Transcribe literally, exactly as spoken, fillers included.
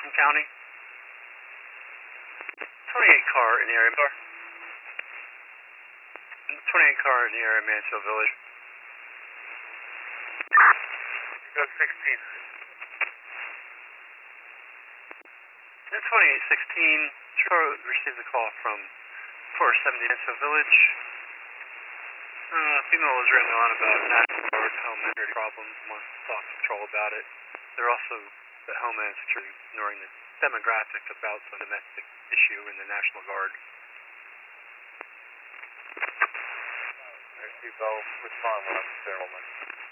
County. twenty-eight car in the area. twenty-eight car in the area, Mansfield Village. Go sixteen. In twenty-eight sixteen, Charlotte received a call from four seventy Mansfield Village. Uh, female was written on about National Guard Homeland Security problems. Wants to talk to patrol about it. They're also the Homeland Security ignoring the demographic about some domestic issue in the National Guard. I see Bell respond when I'm there,